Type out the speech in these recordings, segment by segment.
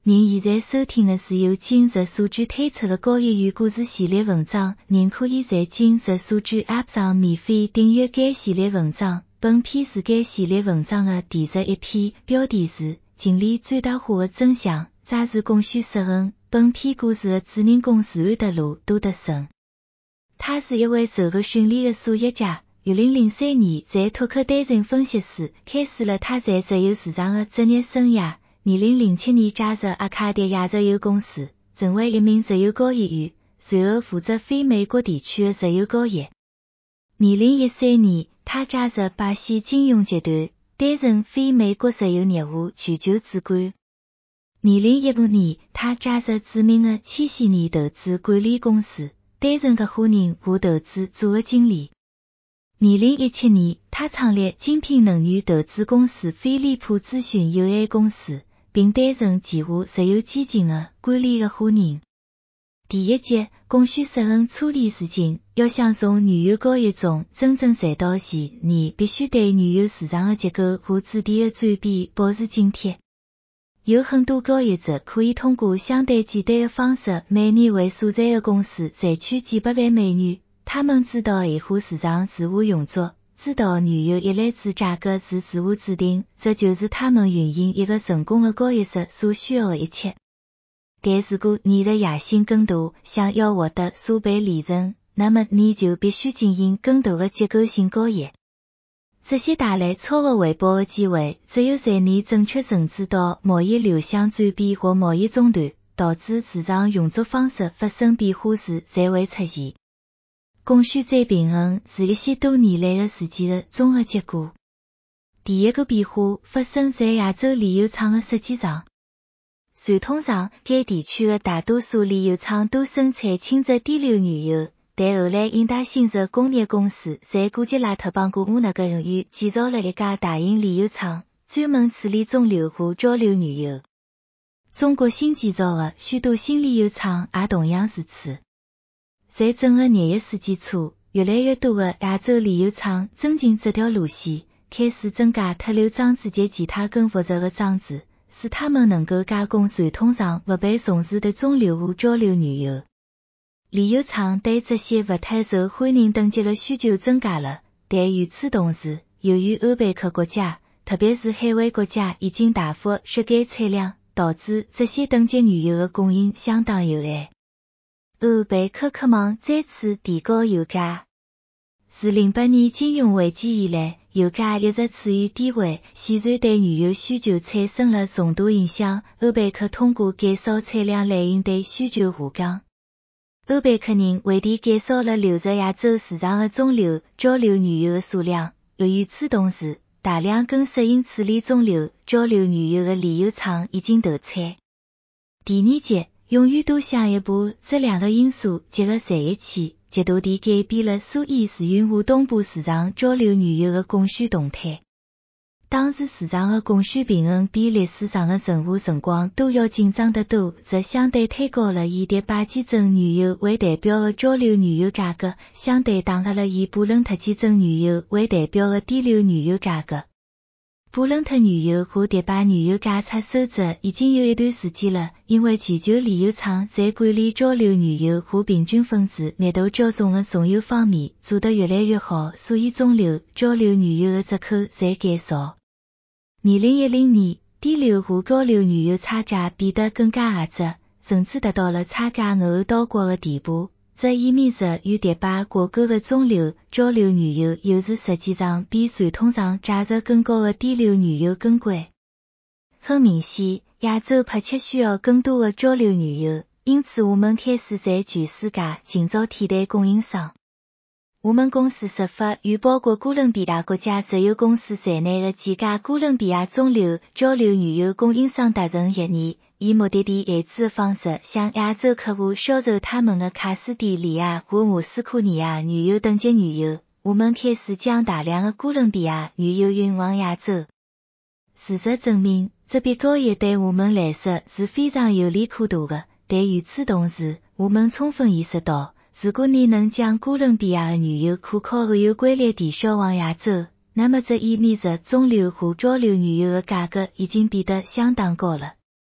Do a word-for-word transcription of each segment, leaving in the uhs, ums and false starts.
您现在收听的是由今日数据推出的高业余故事系列文章，您可以在今日数据 App 上免费订阅该系列文章。本篇是该系列文章的第十一篇，标题是经理最大化的真相，查实供需失衡。本篇故事的主人公是安德鲁·多德森，他是一位受过训练的数学家。二零零三年在托克担任分析师，开始了他在石油市场的职业生涯。二零零七年加入阿卡迪亚石油公司，成为一名石油交易员，随后负责非美国地区的石油交易。二零一三年，他加入巴西金融集团，担任非美国石油业务全球主管。二零一五年，他加入著名的千禧年投资管理公司，担任合伙人和投资组合经理。二零一七年，他创立精品能源投资公司飞利浦咨询有限公司，并担任旗下石油基金的管理合伙人。第一节，供需失衡处理事情。要想从原油交易中真正赚到钱，你必须对原油市场的结构和主题的转变保持警惕。有很多交易者可以通过相对简单的方式每年为所在的公司赚取几百万美元。他们知道液化市场如何运作，知道原油一篮子价格是如何制定，这就是他们运营一个成功的交易者所需要的一切。但如果你的野心更大，想要获得数倍利润，那么你就必须进行更大的结构性交易。这些带来超额回报的机会，只有在你正确认知到贸易流向转变或贸易中断，导致市场运作方式发生变化时才会出现。供需再平衡是一些多年来的事件的综合结果。第一个变化发生在亚洲炼油厂的设计上。传统上，该地区的大多数炼油厂都生产轻质低硫原油，但后来印大新石工业公司在古吉拉特邦古乌那个省域建造了一家大型炼油厂，专门处理中硫和焦硫原油。中国新建造的许多新炼油厂也同样如此。在整个廿一世纪初，越来越多的亚洲炼油厂增进这条路线，开始增加脱硫装置及其他更复杂的装置，使它们能够加工传统上不被重视的中硫和焦硫原油。炼油厂对这些不太受欢迎等级的需求增加了，但与此同时，由于欧佩克国家，特别是海湾国家已经大幅削减产量，导致这些等级原油的供应相当有限。欧佩克渴望再次提高油价。自零八年金融危机以来，油价一直处于低位，显然对原油需求产生了重大影响。欧佩克通过减少产量来应对需求下降。欧佩克人为地减少了流入亚洲市场的中硫、焦硫原油的数量，而与此同时，大量更适应处理中硫、焦硫原油的炼油厂已经投产。第二节，永远都像一部这两个因素结合在一起，极大地改变了苏伊士运河东部市场焦硫原油的供需动态。当时市场的供需平衡比历史上的任何辰光都要紧张得多，这相对推高了以第八基准原油为代表的焦硫原油价格，相对降低了以布伦特基准原油为代表的低硫原油价格。布伦特原油和第八原油价差收窄已经有一段时间了，因为全球炼油厂在管理焦硫原油和平均分子密度较重的重油方面做得越来越好，所以中硫、焦硫原油的出口在减少。二零一零年，低硫和高硫原油差价变得更加狭窄，甚至达到了差价偶尔倒挂的地步。这意味着与第八挂钩的中硫、焦硫原油有时实际上比传统上价值更高的低硫原油更贵。很明显，亚洲迫切需要更多的焦硫原油，因此我们开始在全世界寻找替代供应商。我们公司设法与包括哥伦比亚国家石油公司在内的几家哥伦比亚中硫、焦硫原油供应商达成协议，以目的地限制的方式向亚洲客户销售他们的卡斯蒂利亚和莫斯科尼亚原油等级原油。我们开始将大量的哥伦比亚原油运往亚洲。事实证明，这笔交易对我们来说是非常有利可图的，但与此同时，我们充分意识到，如果你能将哥伦比亚的原油可靠而有规律地销往亚洲，那么这意味着中硫和焦硫原油的价格已经变得相当高了。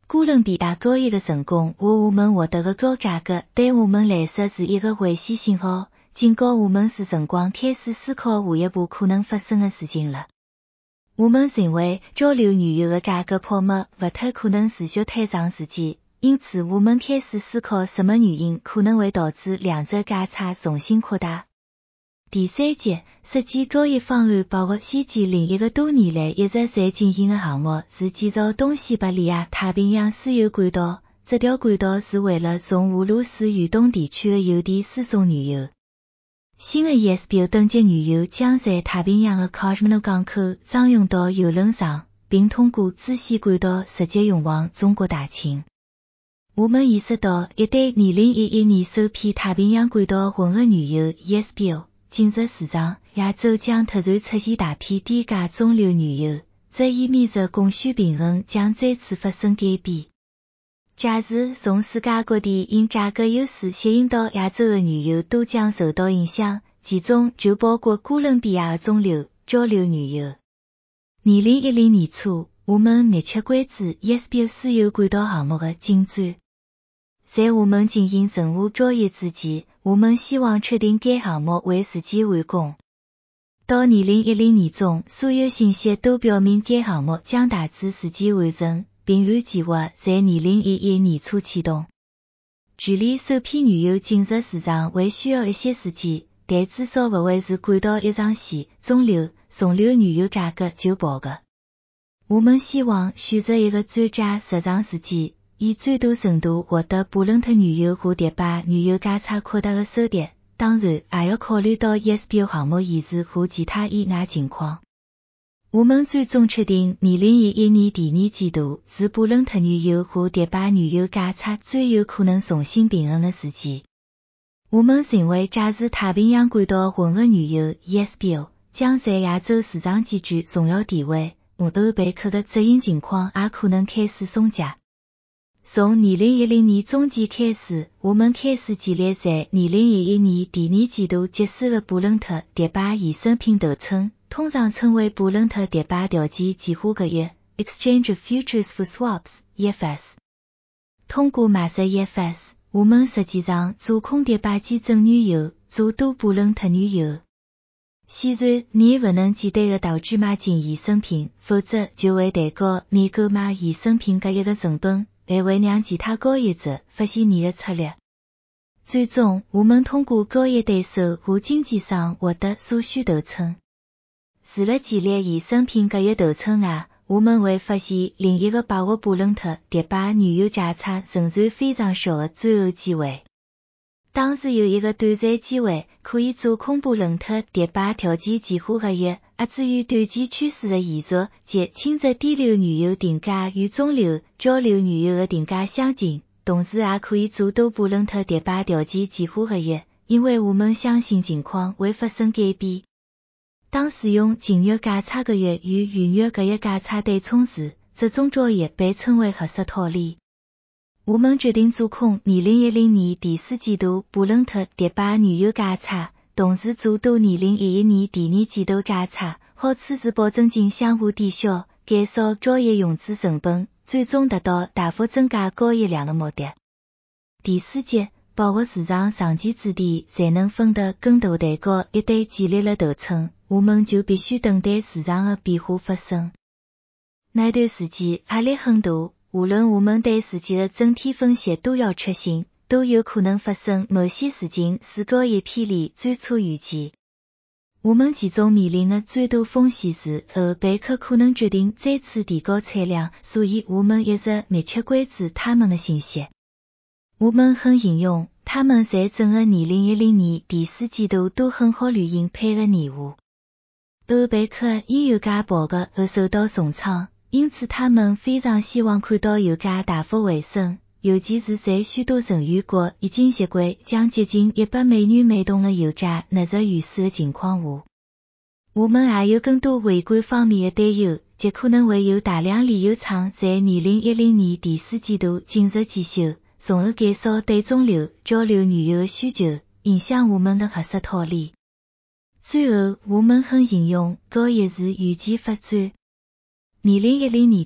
哥伦比亚交易的成功和我们获得的高价格对我们来说是一个危险信号，警告我们是辰光开始思考下一步可能发生的事情了。我们认为交流原油的价格泡沫不太可能持续太长时间，因此我们开始思考什么原因可能会导致两者价差重新扩大。第三节，设计交易方案包括先前另一个多年来一直在进行的项目是建造东西伯利亚太平洋输油管道，这条管道是为了从俄罗斯远东地区的油田输送原油。新的 E S P O 等级原油将在太平洋的 Kozhmino 港口装运到油轮上，并通过支线管道直接运往中国大清。我们意识到，一旦二零一一年首批太平洋管道混合原油 E S P O 进入市场，亚洲将突然出现大批低价中流原油，这意味着供需平衡将再次发生改变。假如从世界各地因价格优势吸引到亚洲的原油都将受到影响，其中就包括哥伦比亚的中流、交流原油。二零一零年初，我们密切关注 E S P O 输油管道项目的进展。在我们进行任何交易之前，我们希望确定该项目会自己完工。到二零一零年中，所有信息都表明该项目将大致自己完成，并按计划在二零一一年初启动。距离首批原油进入市场会需要一些时间，但至少不会是管道一上线，中流、送流原油价格就爆个。我们希望选择一个最佳入场时机，以最大程度获得布伦特原油和迪拜原油价差扩大的收益，当然也要考虑到 E S P O 项目延迟和其他意外情况。我们最终确定二零一一年第二季度是布伦特原油和迪拜原油价差最有可能重新平衡的时机。我们认为假如太平洋管道混合原油 E S P O 将在亚洲市场极具重要地位，欧贝克的执行情况也可能开始松懈。从二零一零年中期开始，我们开始建立在二零一一年第二季度结束的布伦特迪拜衍生品头称，通常称为布伦特迪拜条件计划合约 Exchange of Futures for Swaps E F S。 通过买入 E F S， 我们实际上做空迪拜基准原油，做多布伦特原油。显然，你不能简单的投机买进衍生品，否则就会提高你购买衍生品交易的成本，还会让其他交易者发现你的策略。最终，我们通过交易对手和经纪商获得所需头寸。除了建立衍生品交易头寸外，我们会发现另一个把握布伦特迪拜原油价差仍然非常小的最后机会。当时有一个短暂机会可以做空布伦特迪拜条件计划合约，而至于短期趋势的延续，即轻质低流原油定价与中流、交流原油的定价相近，同时也可以做多布伦特迪拜条件计划合约，因为我们相信情况会发生改变。当使用净月价差合约与原月合约价差对冲时，这种交易被称为合适套利。我们决定做空二零一零年第四季度布伦特迪拜原油价差，同时做多二零一一年第二季度价差，好处是保证金相互抵消，减少交易融资成本，最终达到大幅增加交易量的目的。第四节，保护市场长期之地才能分得更大蛋糕，一旦建立了头寸，我们就必须等待市场的变化发生。那段时间压力很大，无论我们对事件的整体分析都要确信，都有可能发生某些事情使交易偏离最初预期。我们其中面临的最大风险是欧贝克可能决定再次提高产量，所以我们一直密切关注他们的信息。我们很幸运，他们在整个二零一零年第四季度都很好履行配合义务。欧贝克因油价暴跌而受到重创，因此他们非常希望看到油价大幅回升，尤其是在许多成员国已经习惯将接近一百美元每桶的油价纳入预算的情况下。我们还有更多汇管方面的担忧，即可能会有大量炼油厂在二零一零年第四季度进入检修，从而减少对中流、交流原油的需求，影响我们的合适套利。最后，我们很幸运，交易是预期发展。二零一零年底，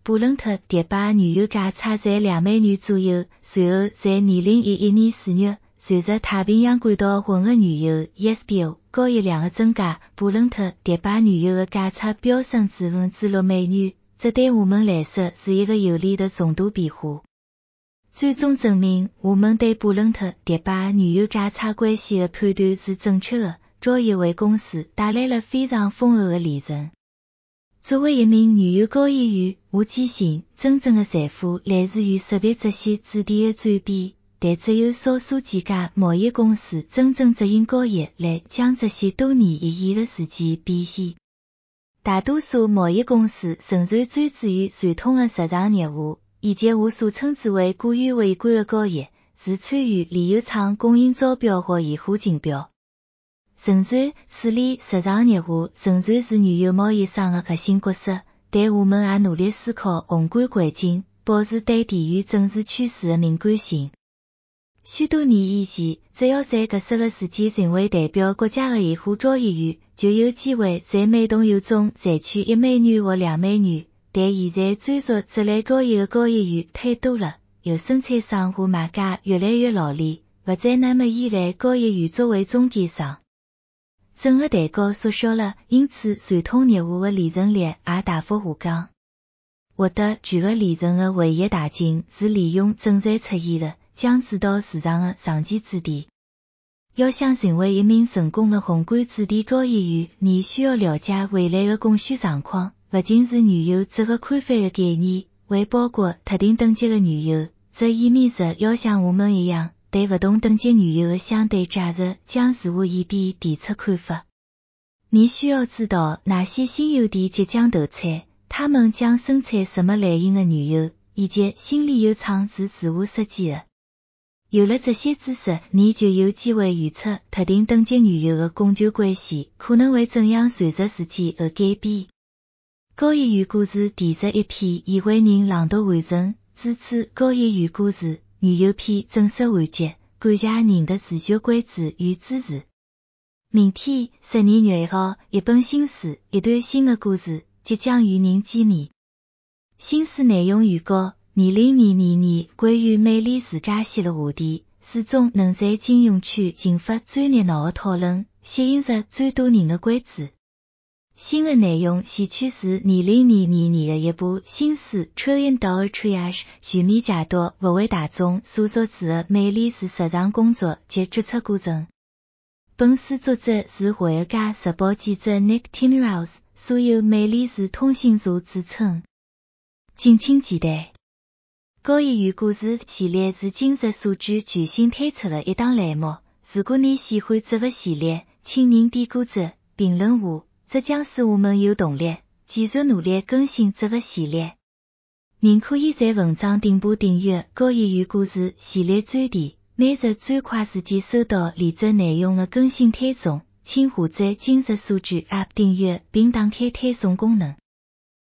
布伦特迪巴原油价差在两美元左右，随后在二零一一年四月，随着太平洋管道混合原油 E S P O 交易量的增加，布伦特迪巴原油的价差飙升至五至六美元，这对我们来说是一个有利的重大变化。最终证明我们对布伦特迪巴原油价差关系的判断是正确的，交易为公司带来了非常丰厚的利润。作为一名原油交易员，我坚信真正的财富来自于识别这些质地的转变，但只有少数几家贸易公司真正执行交易来将这些多年一延的事件变现。大多数贸易公司仍然专注于传统的市场业务，以及我所称之为过于微观的交易，是参与炼油厂供应招标或验货竞标。诚然，处理市场业务仍然是原油贸易商的核心角色，但我们也努力思考宏观环境，保持对地缘政治趋势的敏感性。许多年以前，只要在搿十个世纪成为代表国家的现货交易员，就有机会在每桶油中赚取一美元或两美元。但现在专注这类交易的交易员太多了，有生产商和买家越来越老练，不再那么依赖交易员作为中间商。整个蛋糕缩小了，因此传统业务的利润率也大幅下降。获得巨额利润的唯一途径是利用正在出现的将主导市场的长期支点。要想成为一名成功的宏观主题交易员，你需要了解未来的供需状况，不仅是原油这个宽泛的概念，还包括特定等级的原油。这意味着要像我们一样，对不同等级原油的相对价值将如何演变提出看法。你需要知道哪些新油田即将投产，他们将生产什么类型的原油，以及新炼油厂是如何设计的。有了这些知识，你就有机会预测特定等级原油的供求关系可能会怎样随着时间而改变。交易员故事第十一篇已为您朗读完成，支持交易员故事原油篇正式完结，感谢您的持续关注与支持。明天十二月一号，一本新书，一段新的故事即将与您见面。新书内容预告：二零二二年关于美丽自家线的话题，书中能在金融区引发最热闹的讨论，吸引着最多人的关注。新的内容选取自二零二二年的一部新书《Trillion Dollar Triage》，全面解读不为大众所熟知的美丽是市场工作及决策过程。本书作者是华尔街日报记者 Nick Timiraos， 所有美丽是通讯社自称。敬请期待。交易员故事系列是今日数据全新推出的一档栏目，如果你喜欢这个系列，请您点个赞、评论我，这将使我们有动力继续努力更新这个系列。您可以在文章顶部订阅交易员故事系列专题，每日最快时间收到连接内容的更新推送，请下载今日数据 App 订阅并打开推送功能。